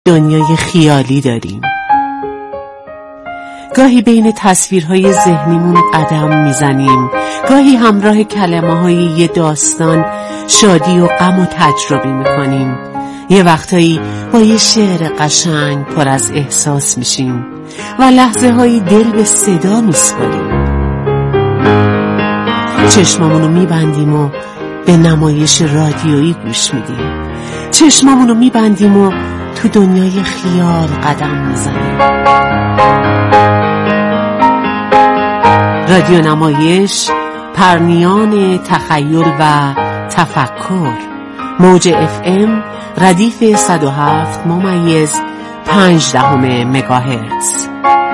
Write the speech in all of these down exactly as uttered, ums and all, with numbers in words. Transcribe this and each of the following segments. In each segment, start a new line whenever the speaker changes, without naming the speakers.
دنیای خیالی داریم. گاهی بین تصویرهای ذهنیمون قدم میزنیم، گاهی همراه کلمه‌های یه داستان شادی و غم و تجربه میکنیم. یه وقتایی با یه شعر قشنگ پر از احساس میشیم و لحظه هایی دل به صدا میسپاریم. چشمامونو میبندیم و به نمایش رادیویی گوش میدیم. چشمامونو میبندیم و تو دنیای خیال قدم میزنیم. رادیو نمایش، پرنیان تخیل و تفکر. موج اف ام ردیف صد و هفت ممیز پنج دهم مگاهرتز.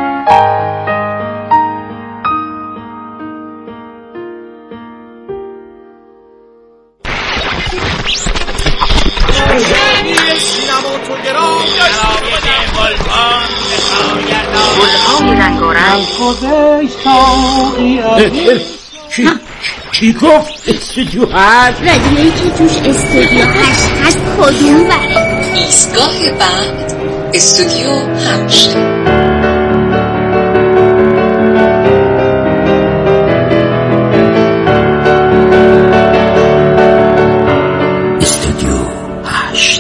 چی چی گفت استودیو هشت؟
رادیویی که توش استودیو هشت هست کدوم بره؟
ایستگاه بعد استودیو هشت.
استودیو هشت.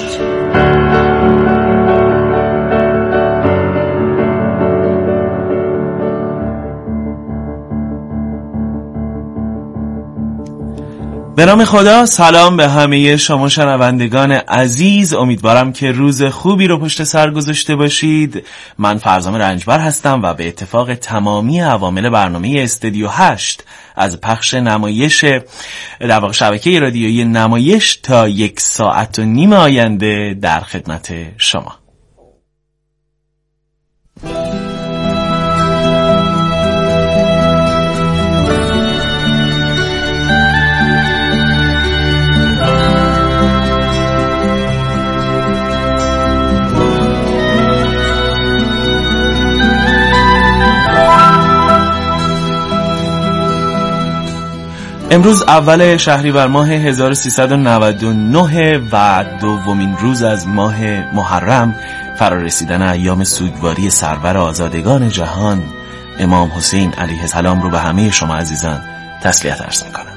به نام خدا، سلام به همه شما شنوندگان عزیز. امیدوارم که روز خوبی رو پشت سر گذاشته باشید. من فرزام رنجبر هستم و به اتفاق تمامی عوامل برنامه استودیو هشت از پخش نمایش در واقع شبکه رادیویی نمایش تا یک ساعت و نیم آینده در خدمت شما. امروز اول شهریور ماه هزار و سیصد و نود و نه و دومین روز از ماه محرم، فرا رسیدن ایام سوگواری سرور آزادگان جهان امام حسین علیه السلام رو به همه شما عزیزان تسلیت عرض میکنم.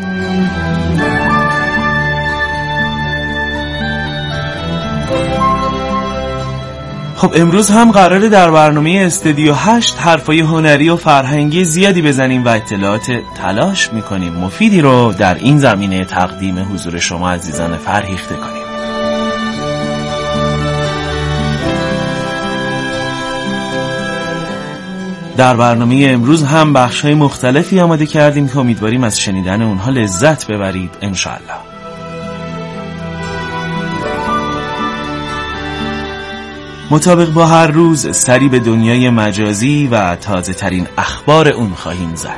خب امروز هم قراره در برنامه استودیو هشت حرفای هنری و فرهنگی زیادی بزنیم و اطلاعات تلاش میکنیم مفیدی رو در این زمینه تقدیم حضور شما عزیزان فرهیخته کنیم. در برنامه امروز هم بخش‌های مختلفی آماده کردیم که امیدواریم از شنیدن اونها لذت ببرید انشالله. مطابق با هر روز سری به دنیای مجازی و تازه ترین اخبار اون خواهیم زد.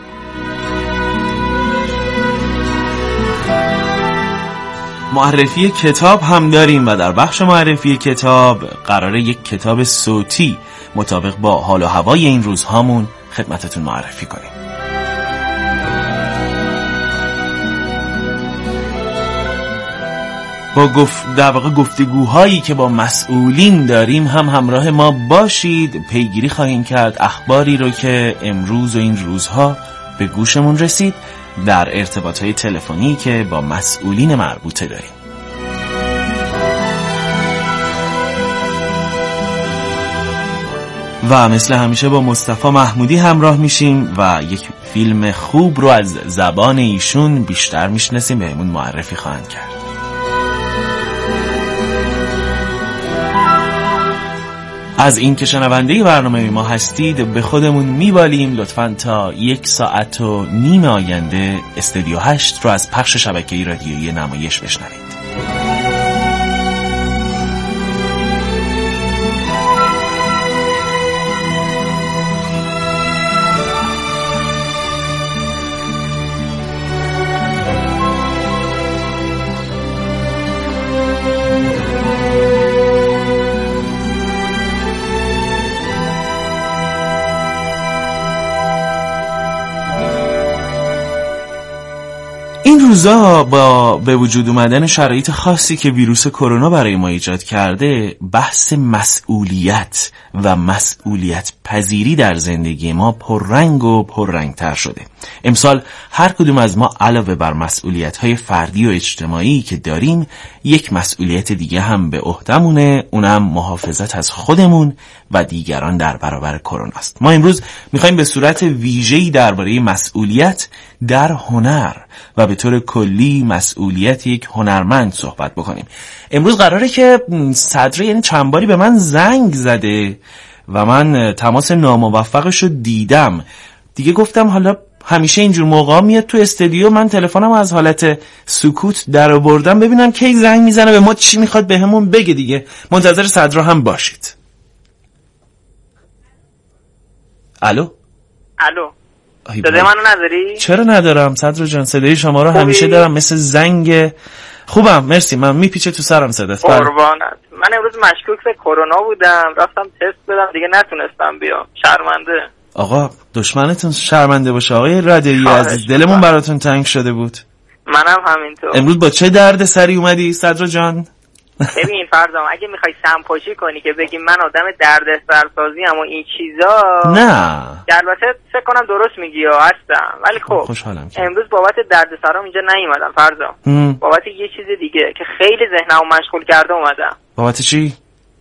معرفی کتاب هم داریم و در بخش معرفی کتاب قراره یک کتاب صوتی مطابق با حال و هوای این روزهامون خدمتتون معرفی کنیم. با گفت در واقع گفتگوهایی که با مسئولین داریم هم همراه ما باشید. پیگیری خواهیم کرد اخباری رو که امروز و این روزها به گوشمون رسید در ارتباطهای تلفنی که با مسئولین مربوطه داریم. و مثل همیشه با مصطفی محمودی همراه میشیم و یک فیلم خوب رو از زبان ایشون بیشتر میشناسیم، بهمون معرفی خواهند کرد. از این که شنونده برنامه ما هستید به خودمون میبالیم. لطفاً تا یک ساعت و نیم آینده استودیو هشت رو از پخش شبکه رادیویی نمایش بشنوید. روزا با به وجود اومدن شرایط خاصی که ویروس کرونا برای ما ایجاد کرده، بحث مسئولیت و مسئولیت پذیری در زندگی ما پررنگ و پررنگتر شده. امسال هر کدوم از ما علاوه بر مسئولیت‌های فردی و اجتماعی که داریم، یک مسئولیت دیگه هم به عهده‌مونه، اونم محافظت از خودمون و دیگران در برابر کرونا است. ما امروز می‌خوایم به صورت ویژه‌ای درباره مسئولیت در هنر و به طور کلی مسئولیت یک هنرمند صحبت بکنیم. امروز قراره که صدر یعنی چند باری به من زنگ زده و من تماس ناموفقش رو دیدم. دیگه گفتم حالا همیشه اینجور موقعا میاد تو استودیو، من تلفنم از حالت سکوت در آوردم ببینم کی زنگ میزنه به ما، چی میخواد بهمون بگه. دیگه منتظر صدر هم باشید. الو
الو صدای منو نداری؟
چرا ندارم صدر جان، صدای شما رو همیشه دارم، مثل زنگ. خوبم مرسی، من میپیچه تو سرم صداست.
قربانت. من امروز مشکوک به کرونا بودم، رفتم تست بدم دیگه نتونستم بیام. شرمنده.
آقا دشمنتون شرمنده باشه آقای رادیویی عزیز، دلمون براتون تنگ شده بود.
منم همینطور.
امروز با چه درد سری اومدی صدر جان؟
ببین فرزام، اگه میخوای سمپاشی کنی که بگی من آدم دردسرسازی ام و این چیزا،
نه
البته فکر کنم درست میگی ها، هستم، ولی خب
خوشحالم که
امروز بابت دردسرام اینجا نیومدم فرزام. بابت یه چیز دیگه که خیلی ذهنمو مشغول کرده اومدم.
بابت چی؟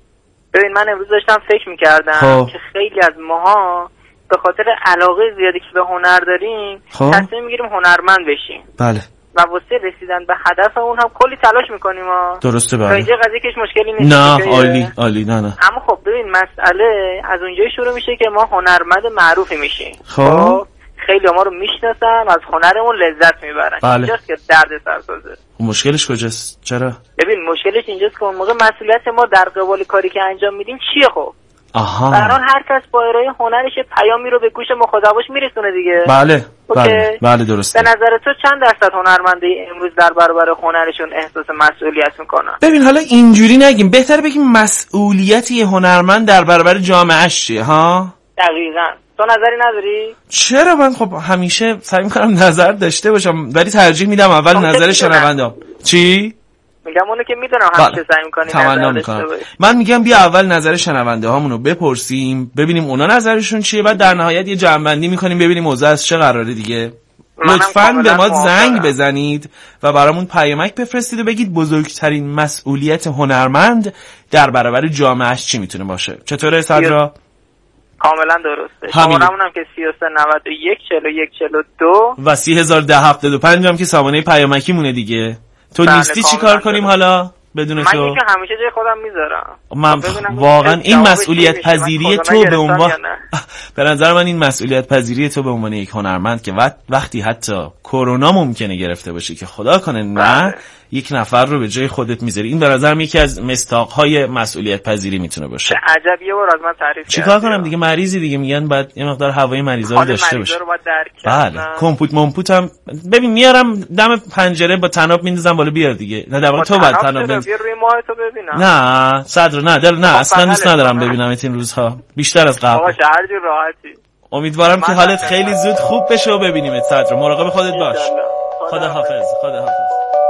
ببین من امروز داشتم فکر میکردم
خوب.
که خیلی از ماها به خاطر علاقه زیادی که به هنر داریم تصمیم میگیریم هنرمند بشیم.
بله.
و واسه رسیدن به هدف اون هم کلی تلاش میکنیم ها.
درسته بله.
اینجا قضیه کهش مشکلی نیست.
نه عالی عالی نه نه.
اما خب ببین مسئله از اونجایی شروع میشه که ما هنرمند معروفی میشیم.
خب
خیلی ما رو میشناسن، از هنرمون لذت میبرن.
بله.
اینجاست که درد سر سازه.
مشکلش کجاست؟ چرا؟
ببین مشکلش اینجاست که اون موقع مسئولیت ما در قبال کاری که انجام میدیم چیه خب؟
آها.
برای هر کس با ارائه هنرش پیامی رو به گوش مخاطبش میرسونه دیگه.
بله. بله. بله درسته.
به نظر تو چند درصد هنرمندای امروز در برابر هنرشون احساس مسئولیت میکنن؟
ببین حالا اینجوری نگیم، بهتره بگیم مسئولیت یه هنرمند در برابر جامعهش چیه ها؟
دقیقاً. تو نظری نداری؟
چرا؟ من خب همیشه سعی میکنم نظر داشته باشم، ولی ترجیح میدم اول نظر شنونده‌ام. چی؟
میگم اونو که میدونم همیشه سعی میکنی
تمنا میکنم. من میگم بیا اول نظر شنونده هامونو بپرسیم، ببینیم اونا نظرشون چیه، بعد در نهایت یه جمع‌بندی میکنیم ببینیم اوضاع از چه قراره دیگه. لطفاً به ما زنگ بزنید و برامون پیامک بفرستید و بگید بزرگترین مسئولیت هنرمند در برابر جامعهش چی میتونه باشه. چطوره صدرا؟
کاملا درسته. شمارمون هم که سی و سه نود و یک چهل و یک چهل و دو
و سی هزار ده هفتاد و پنج هم که سامانه پیامکی مونه دیگه. تو بله نیستی چی کار کنیم حالا بدون تو؟
من یکی همیشه جای خودم میذارم.
من واقعا این مسئولیت پذیری تو به عنوان به نظر من این مسئولیت پذیری تو به عنوان یک هنرمند که وقتی حتی کرونا ممکنه گرفته باشه که خدا کنه نه بله. یک نفر رو به جای خودت میذاری، این به نظر من یکی از مصداق‌های مسئولیت پذیری میتونه باشه.
عجب یه بار از من تعریف کردی.
چیکار کنم دیگه؟ مریضی دیگه، میگن بعد یه مقدار هوای مریضا رو داشته باشه. بله کمپوت ممپوت هم ببین میارم دم پنجره با تناب میندازم بالا بیار دیگه. نه در واقع تو بعد تناب بنداز.
بیا روی ماه تو ببینم.
نه صدر نه دل نه اصلا دوست ندارم ببینمت این روزها بیشتر از قبل.
آقا هر جور راحتی.
امیدوارم که حالت خیلی زود خوب بشه و ببینیمت صدر. مراقب خودت باش. خدا حافظ. خدا حافظ.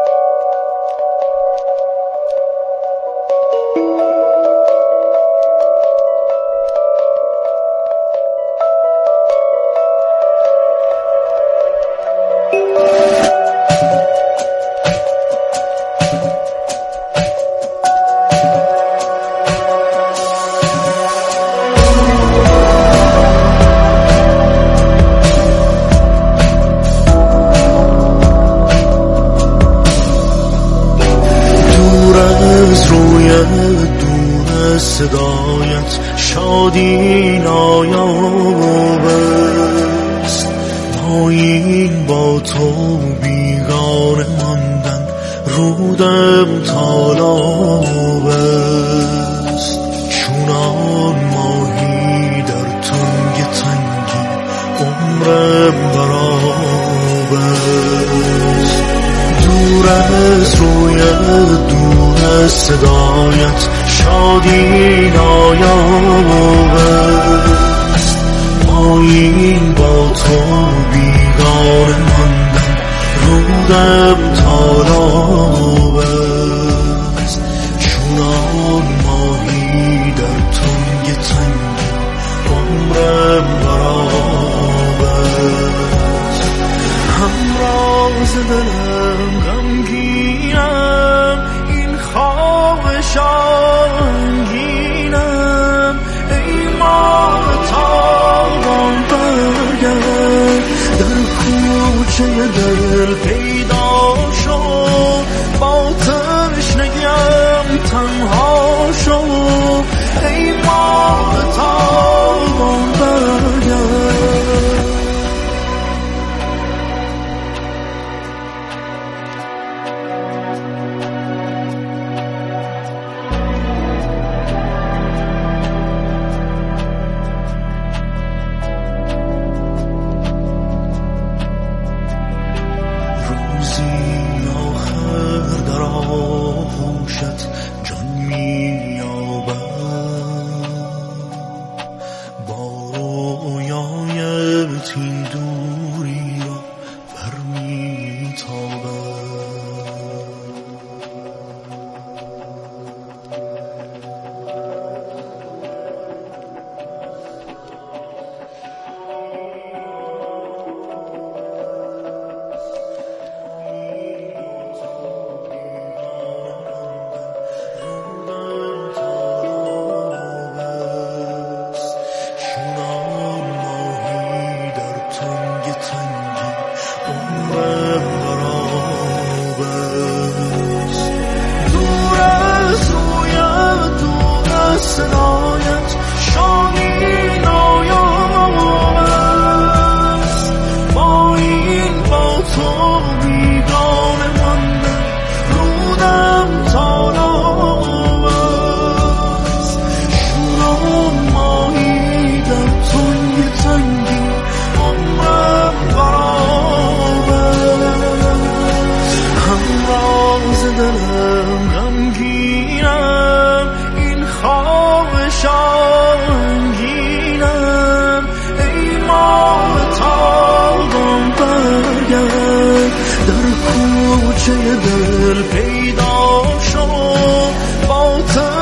صدایت شادی نایاب است، پایین با تو بیگانه ماندن رودم تالاب است، چونان ماهی در تنگ تنگی عمرم براب است، دور از رویت دور از صدایت شادی نایاب است، پایین با تو بیگانه ماندن رو رودم تالاب است، چونان ماهی در تنگ تنگی عمرم براب است. همراز دلم غمگینم، این خواب شاهنگینم، ای ماه تابان برگرد، در کوچه دل پیدا شو، با تشنگیم تنها شو، ای ماه تابان برگرد. دل پیدا شو، با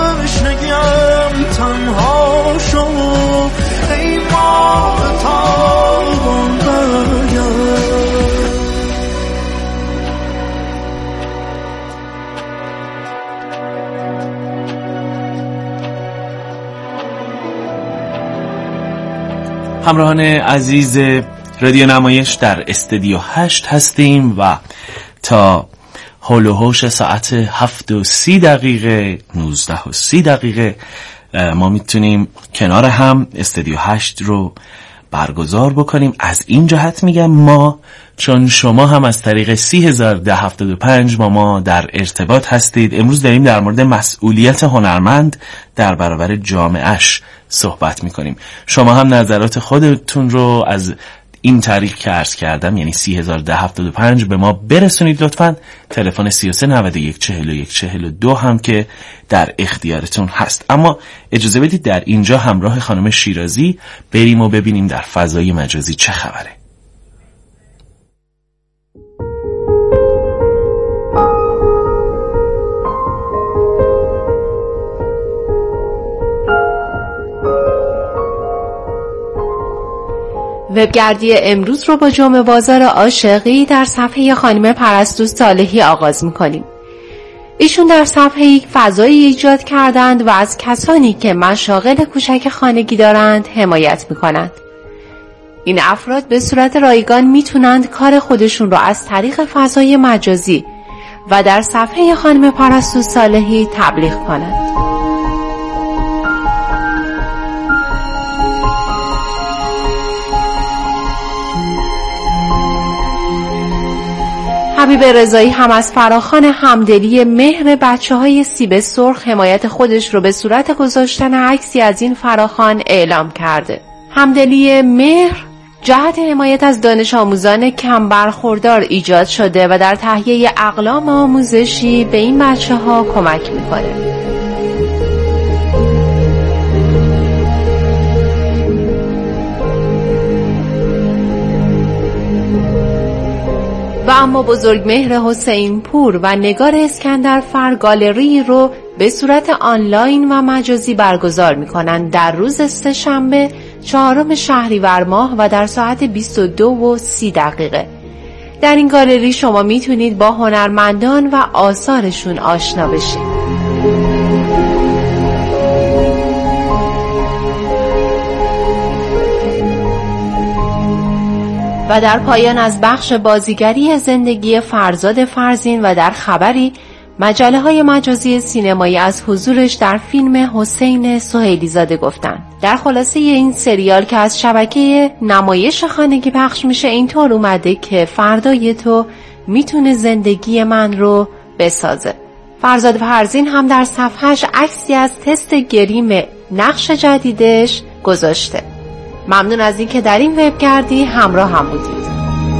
تشنگیم تنها شو، ای ماه تابان برگرد.
همراهان عزیز رادیو نمایش در استودیو هشت هستیم و تا هول و هوش ساعت هفت و سی دقیقه نوزده و سی دقیقه ما میتونیم کنار هم استودیو هشت رو برگزار بکنیم. از این جهت میگم ما چون شما هم از طریق سی هزار ده هفتاد و پنج با ما در ارتباط هستید. امروز داریم در مورد مسئولیت هنرمند در برابر جامعهش صحبت میکنیم. شما هم نظرات خودتون رو از این طریق که عرض کردم یعنی سی هزار ده هفتاد و پنج به ما برسونید لطفاً. تلفن سی و سه نود و یک چهل و یک چهل و دو هم که در اختیارتون هست. اما اجازه بدید در اینجا همراه خانم شیرازی بریم و ببینیم در فضای مجازی چه خبره.
وبگردی امروز رو با جمعه بازار عاشقی در صفحه خانم پرستو صالحی آغاز می‌کنیم. ایشون در صفحه فضایی ایجاد کردند و از کسانی که مشاغل کوچک خانگی دارند حمایت می‌کنند. این افراد به صورت رایگان میتونند کار خودشون رو از طریق فضای مجازی و در صفحه خانم پرستو صالحی تبلیغ کنند. حبیب رضایی هم از فراخوان همدلی مهر بچه‌های سیب سرخ حمایت خودش رو به صورت گذاشتن عکسی از این فراخوان اعلام کرده. همدلی مهر جهت حمایت از دانش آموزان کم برخوردار ایجاد شده و در تهیه اقلام آموزشی به این بچه‌ها کمک می‌کنه. و اما بزرگمهر حسین پور و نگار اسکندرفر گالری رو به صورت آنلاین و مجازی برگزار می‌کنند در روز سه‌شنبه چهارم شهریور ماه و در ساعت بیست و دو و سی دقیقه. در این گالری شما میتونید با هنرمندان و آثارشون آشنا بشید. و در پایان از بخش بازیگری زندگی فرزاد فرزین و در خبری مجله های مجازی سینمایی از حضورش در فیلم حسین سهیلی زاده گفتند. در خلاصه این سریال که از شبکه نمایش خانگی پخش میشه اینطور اومده که فردای تو میتونه زندگی من رو بسازه. فرزاد فرزین هم در صفحهش عکسی از تست گریم نقش جدیدش گذاشته. ممنون از این که در این وبگردی همراه هم بودید.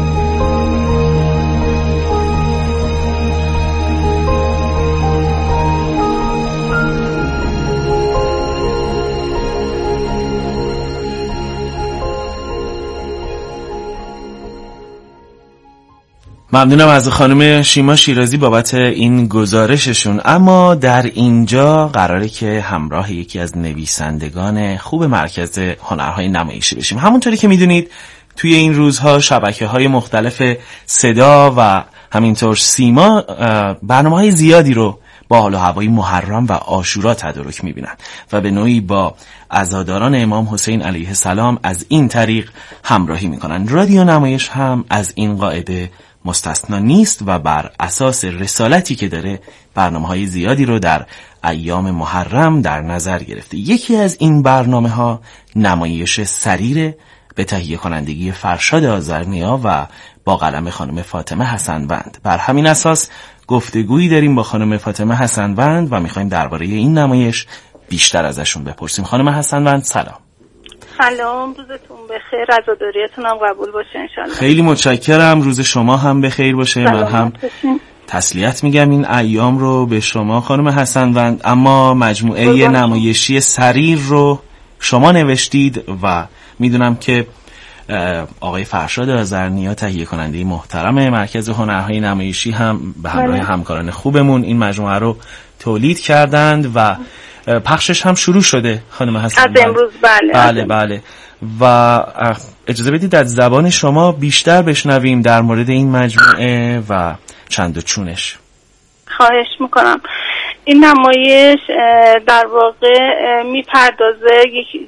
ممنونم از خانم شیما شیرازی بابت این گزارششون. اما در اینجا قراره که همراه یکی از نویسندگان خوب مرکز هنرهای نمایشی بشیم. همونطوری که میدونید توی این روزها شبکه‌های مختلف صدا و همینطور سیما برنامه‌های زیادی رو با حال و هوای محرم و عاشورا تدارک میبینن و به نوعی با عزاداران امام حسین علیه السلام از این طریق همراهی میکنن. رادیو نمایش هم از این قاعده مستثنا نیست و بر اساس رسالتی که داره برنامه‌های زیادی رو در ایام محرم در نظر گرفته. یکی از این برنامه‌ها نمایش سریر به تهیه کنندگی فرشاد آذرنیا و با قلم خانم فاطمه حسنوند. بر همین اساس گفتگویی داریم با خانم فاطمه حسنوند و می‌خوایم درباره این نمایش بیشتر ازشون بپرسیم. خانم حسنوند سلام.
سلام، روزتون بخیر، عزاداریتون هم قبول باشه انشالله.
خیلی متشکرم، روز شما هم بخیر باشه. من هم تسلیت میگم این ایام رو به شما خانم حسنوند. اما مجموعه نمایشی سریر رو شما نوشتید و میدونم که آقای فرشاد آذرنیا تهیه کننده محترم مرکز هنرهای نمایشی هم به همراه همکاران خوبمون این مجموعه رو تولید کردند و پخشش هم شروع شده خانم حسنوند.
از امروز بله.
بله بله. و اجازه بدید از زبان شما بیشتر بشنویم در مورد این مجموعه و چند و چونش.
خواهش میکنم. این نمایش در واقع میپردازه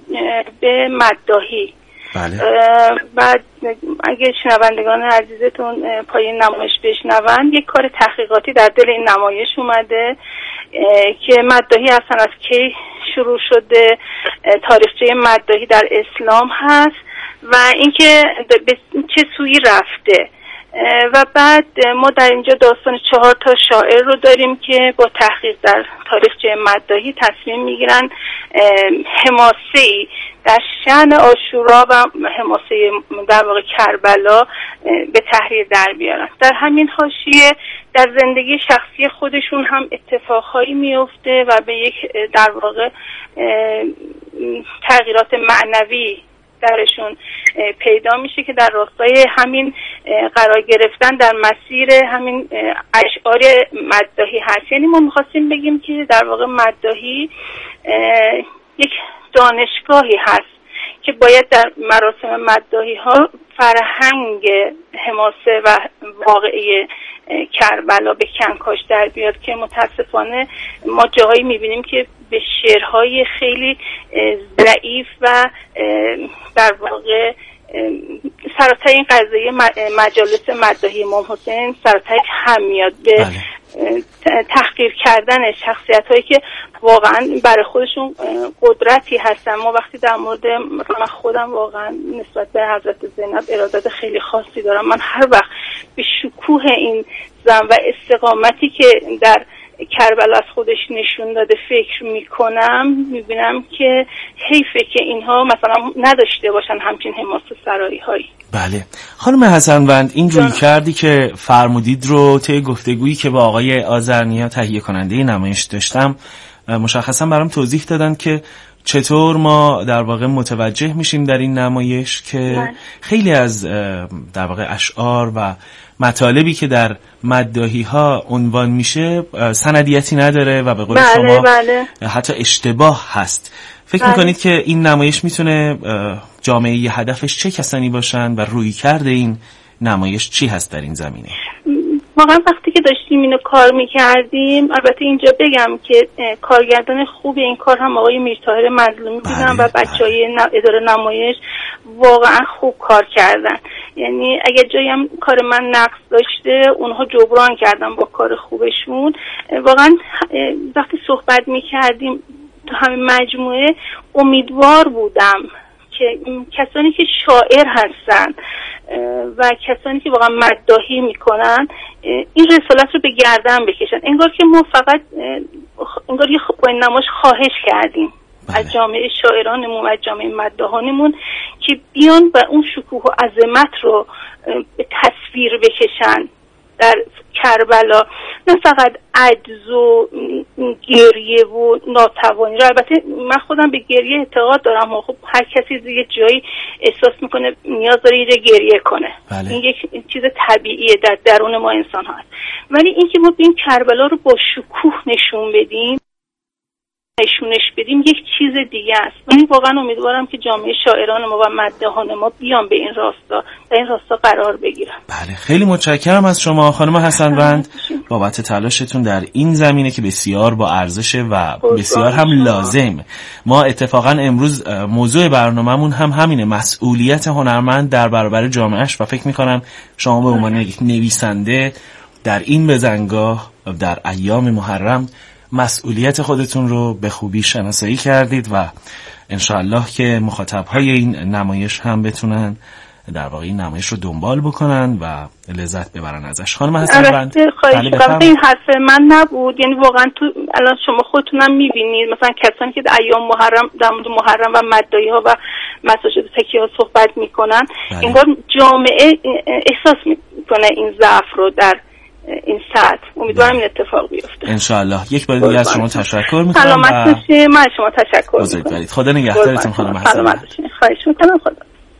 به مداحی.
بله.
بعد اگه شنوندگان عزیزتون پایین نمایش بشنون، یک کار تحقیقاتی در دل این نمایش اومده که مداحی اصلا از کی شروع شده، تاریخچه مداحی در اسلام هست و اینکه به چه سویی رفته. و بعد ما در اینجا داستان چهار تا شاعر رو داریم که با تحقیق در تاریخچه مداحی تصمیم میگیرن حماسه‌ای در شأن عاشورا و حماسه در واقع کربلا به تحریر در بیارن. در همین حاشیه در زندگی شخصی خودشون هم اتفاقهایی میفته و به یک در واقع تغییرات معنوی درشون پیدا میشه که در راستای همین قرار گرفتن در مسیر همین اشعار مداحی هست. یعنی ما میخواستیم بگیم که در واقع مداحی یک دانشگاهی هست که باید در مراسم مداحی ها فرهنگ حماسه و واقعی کربلا به کنکاش در بیاد که متاسفانه ما جاهایی میبینیم که به شعرهای خیلی ضعیف و در واقع سراتای این قضیه مجالس مداحی امام حسین سراتای هم میاد به تحقیر کردن شخصیت هایی که واقعا برای خودشون قدرتی هستن. ما وقتی در مورد من خودم واقعا نسبت به حضرت زینب ارادت خیلی خاصی دارم. من هر وقت به شکوه این زن و استقامتی که در کربلا از خودش نشون داده فکر میکنم، میبینم که حیفه که اینها مثلا نداشته باشن همچین حماسه سرایی هایی.
بله خانم حسنوند، این روی کردی که فرمودید رو طی گفتگویی که با آقای آذرنیا تهیه کننده نمایش داشتم مشخصا برام توضیح دادن که چطور ما در واقع متوجه میشیم در این نمایش که من. خیلی از در واقع اشعار و مطالبی که در مداحی ها عنوان میشه سندیتی نداره و به قول
بله،
شما
بله.
حتی اشتباه هست. فکر
بله.
میکنید که این نمایش میتونه جامعه هدفش چه کسانی باشن و روی کرده این نمایش چی هست در این زمینه؟
واقعا وقتی که داشتیم اینو کار میکردیم، البته اینجا بگم که کارگردان خوبی این کار هم آقای میرطاهر مظلومی بودن و بچهای اداره نمایش واقعا خوب کار کردن. یعنی اگه جایی هم کار من نقص داشته اونها جبران کردن با کار خوبشون. واقعا وقتی صحبت میکردیم تو همین مجموعه امیدوار بودم که کسانی که شاعر هستن و کسانی که واقعا مداحی میکنن این رسالت رو به گردن بکشن. انگار که ما فقط انگار یه با این نمایش خواهش کردیم بله. از جامعه شاعرانمون و از جامعه مداحانمون که بیان و اون شکوه و عظمت رو به تصویر بکشن در کربلا، نه فقط عجز و گریه و ناتوانی رو. البته من خودم به گریه اعتقاد دارم و خب هر کسی یه جایی احساس میکنه نیاز داره یه جای گریه کنه بله. این یک چیز طبیعیه در درون ما انسان ها هست. ولی اینکه ما این کربلا رو با شکوه نشون بدیم نشونش بدیم یک چیز دیگه است. من واقعا امیدوارم که جامعه شاعران ما و مداحان ما بیان به این راستا و این راستا قرار بگیرن.
بله خیلی متشکرم از شما خانم حسنوند بابت تلاشتون در این زمینه که بسیار با ارزشه و بسیار هم لازم. ما اتفاقا امروز موضوع برنامه‌مون هم همینه، مسئولیت هنرمند در برابر جامعهش، و فکر می‌کنم شما به عنوان یک نویسنده در این بزنگاه در ایام محرم مسئولیت خودتون رو به خوبی شناسایی کردید و انشاءالله که مخاطبهای این نمایش هم بتونن در واقع این نمایش رو دنبال بکنن و لذت ببرن ازش. خانم حسنوند
این حرف من نبود، یعنی واقعا تو الان شما خودتونم میبینید مثلا کسانی که در ایام محرم در مورد محرم و مداحی ها و مساجد فقیه ها صحبت میکنن انگار جامعه احساس میکنه این ضعف رو در این ساعت. امیدوارم این اتفاق بیفته
انشاءالله. یک بار دیگه از شما تشکر میکنم.
سلامت باشید. من شما تشکر میکنم.
خدا نگهدارتون خانم حسنوند.
خواهش میکنم. خدا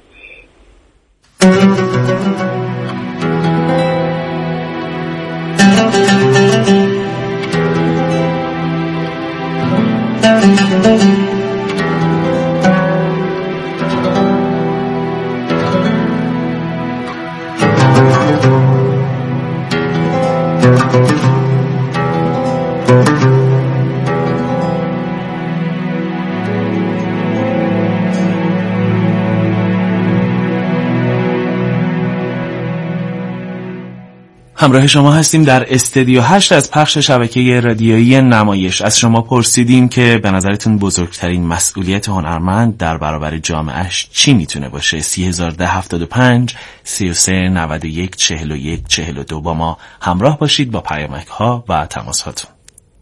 همراه شما هستیم در استودیو هشت از پخش شبکه رادیویی نمایش. از شما پرسیدیم که به نظرتون بزرگترین مسئولیت هنرمند در برابر جامعهش چی میتونه باشه؟ سی هزار ده هفتاد و پنج سی و سه نود و یک چهل و یک چهل و دو با ما همراه باشید با پیامک ها و تماس هاتون.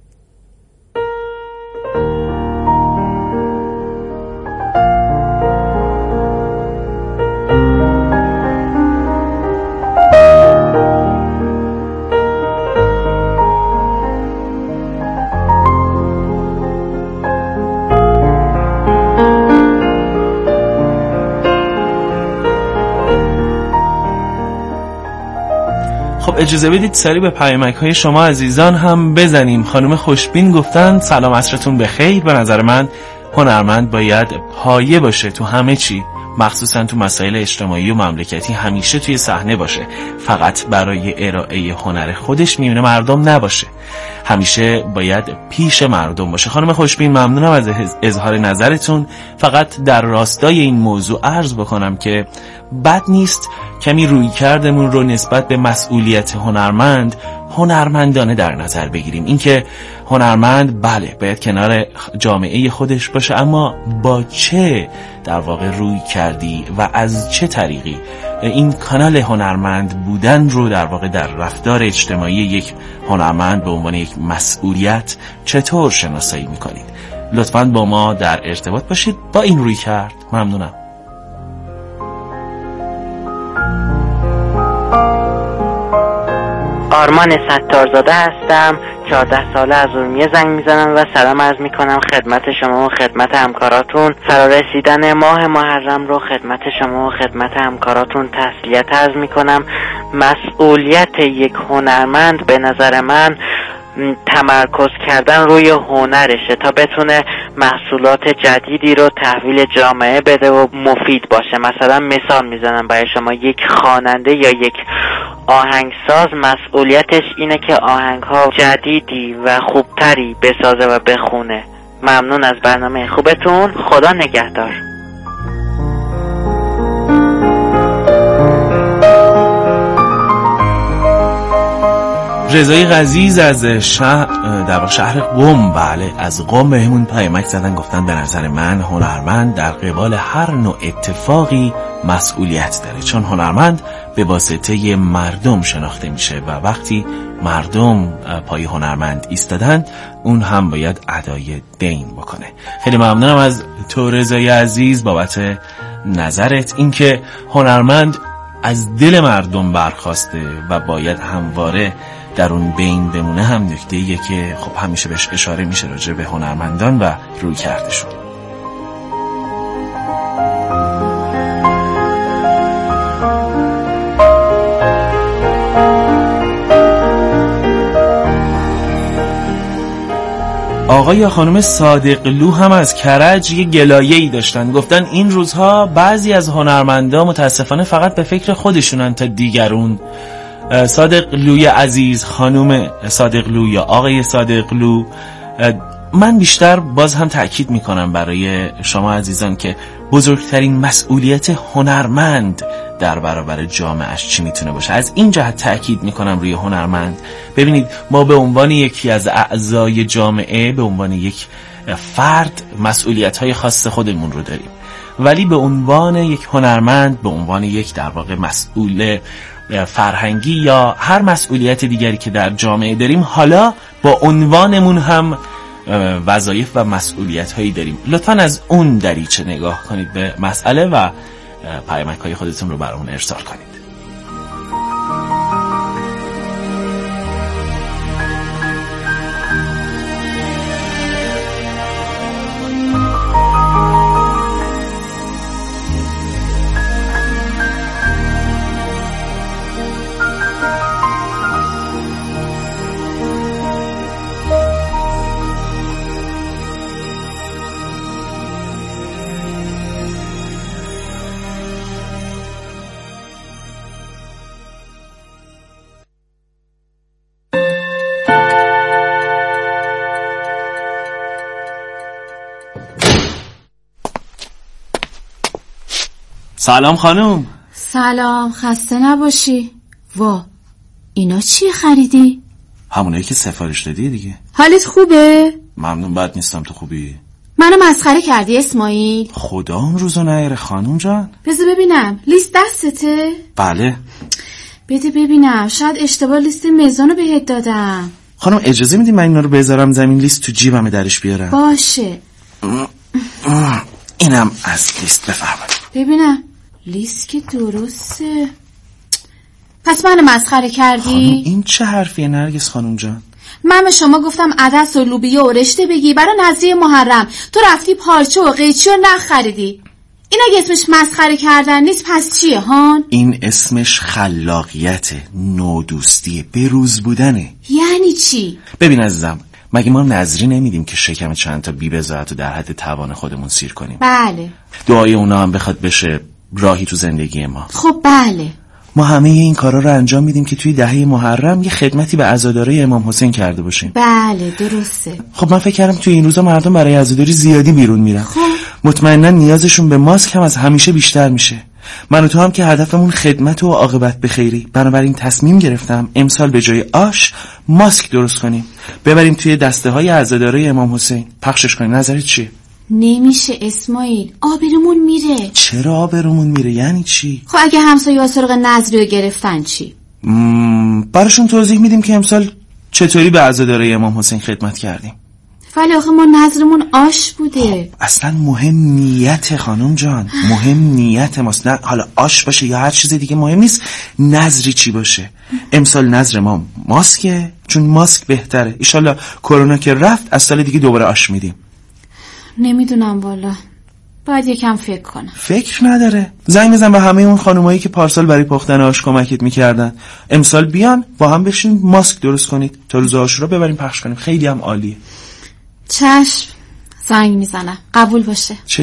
اجازه بدید سری به پیامک های شما عزیزان هم بزنیم. خانم خوشبین گفتن سلام عصرتون بخیر. به نظر من هنرمند باید پایه باشه تو همه چی، مخصوصا تو مسائل اجتماعی و مملکتی همیشه توی صحنه باشه، فقط برای ارائه هنر خودش میونه مردم نباشه، همیشه باید پیش مردم باشه. خانم خوشبین ممنونم از اظهار نظرتون. فقط در راستای این موضوع عرض بکنم که بد نیست کمی روی کردمون رو نسبت به مسئولیت هنرمند هنرمندانه در نظر بگیریم. اینکه هنرمند بله باید کنار جامعه خودش باشه، اما با چه در واقع روی کردی و از چه طریقی این کانال هنرمند بودن رو در واقع در رفتار اجتماعی یک هنرمند به عنوان یک مسئولیت چطور شناسایی میکنید؟ لطفاً با ما در ارتباط باشید با این روی کرد. ممنونم.
آرمان ستارزاده هستم، چهارده ساله از ارومیه زنگ میزنم و سلام عرض میکنم خدمت شما و خدمت همکاراتون. فرارسیدن ماه محرم رو خدمت شما و خدمت همکاراتون تسلیت عرض میکنم. مسئولیت یک هنرمند به نظر من تمرکز کردن روی هنرشه تا بتونه محصولات جدیدی رو تحویل جامعه بده و مفید باشه. مثلا مثال میزنم برای شما، یک خواننده یا یک آهنگساز مسئولیتش اینه که آهنگ‌ها جدیدی و خوبتری بسازه و بخونه. ممنون از برنامه خوبتون، خدا نگهدار.
رضای عزیز از شهر در شهر قم، بله از قم بهمون پیامک زدن، گفتن به نظر من هنرمند در قبال هر نوع اتفاقی مسئولیت داره، چون هنرمند به واسطه مردم شناخته میشه و وقتی مردم پای هنرمند ایستادن اون هم باید ادای دین بکنه. خیلی ممنونم از تو رضای عزیز بابت نظرت. اینکه هنرمند از دل مردم برخواسته و باید همواره در اون بین بمونه هم نکته‌ایه که خب همیشه بهش اشاره میشه راجع به هنرمندان و روی کردشون. آقای یا خانم صادقلو هم از کرج یه گلایه‌ای داشتن، گفتن این روزها بعضی از هنرمندان متاسفانه فقط به فکر خودشونن تا دیگرون. صادقلوی عزیز، خانم صادقلو یا آقای صادقلو، من بیشتر باز هم تأکید میکنم برای شما عزیزان که بزرگترین مسئولیت هنرمند در برابر جامعهش چی میتونه باشه. از این جهت تأکید میکنم روی هنرمند. ببینید ما به عنوان یکی از اعضای جامعه، به عنوان یک فرد مسئولیت‌های خاص خودمون رو داریم، ولی به عنوان یک هنرمند، به عنوان یک در واقع مسئول فرهنگی یا هر مسئولیت دیگری که در جامعه داریم، حالا با عنوانمون هم وظایف و مسئولیت هایی داریم. لطفاً از اون دریچه نگاه کنید به مسئله و پیامک های خودتون رو برامون ارسال کنید. سلام خانم.
سلام، خسته نباشی. وا، اینا چی خریدی؟
همونایی که سفارش دادی دیگه.
حالت خوبه؟
ممنون، بد نیستم. تو خوبی؟
منو مسخره کردی اسماعیل؟
خدا اون روزو نیاره خانم جان.
بذار ببینم، لیست دستته؟
بله.
بده ببینم، شاید اشتباه لیست میزانو بهت دادم.
خانم اجازه میدی من اینا رو بذارم زمین، لیست تو جیبمه درش بیارم؟
باشه.
اینم از لیست، بفرمایید.
ببینم لیست که درسته. پس منو مسخره کردی؟
خانم این چه حرفیه نرگس خانم جان؟
من به شما گفتم عدس و لوبیا و رشته بگی برای نظریه محرم، تو رفتی پارچه و قیچی و نخریدی. این اگه اسمش مسخره کردن نیست پس چیه هان؟
این اسمش خلاقیته، نودوستیه، بروز بودنه.
یعنی چی؟
ببین عزیزم، مگه ما نظری نمیدیم که شکم چند تا بی بضاعت رو در حد توان خودمون سیر کنیم؟
بله.
دعای اونا هم بخواد بشه راهی تو زندگی ما.
خب بله.
ما همه این کارا رو انجام میدیم که توی دهه محرم یه خدمتی به عزاداری امام حسین کرده باشیم.
بله درسته.
خب من فکر کردم توی این روزا مردم برای عزاداری زیادی بیرون میرن.
خب
مطمئنا نیازشون به ماسک هم از همیشه بیشتر میشه. من و تو هم که هدفمون خدمت و عاقبت بخیری، بنابراین تصمیم گرفتم امسال به جای آش ماسک درست کنیم، ببریم توی دسته های عزاداری امام حسین پخشش کنیم. نظرت چیه؟
نمیشه اسماعیل، آبرومون میره.
چرا آبرومون میره؟ یعنی چی؟
خب اگه همسایه‌ها سرق نظری رو گرفتن چی؟
براشون توضیح میدیم که امسال چطوری به عزاداری امام حسین خدمت کردیم.
ولی آخه ما نظرمون آش بوده.
اصلا مهم نیت خانم جان، مهم نیت ماست. نه حالا آش باشه یا هر چیز دیگه مهم نیست، نظری چی باشه. امسال نظر ما ماسکه، چون ماسک بهتره. ایشالله کرونا که رفت از سال دیگه دوباره آش میدیم.
نمیدونم والا، باید یکم فکر کنم.
فکر نداره، زنگ بزن به همه اون خانومایی که پارسال برای پختن آش کمکت میکردن، امسال بیان با هم بشین ماسک درست کنید تا روز عاشورا ببریم پخش کنیم. خیلی هم عالیه.
چشم، زنگ میزنم. قبول باشه.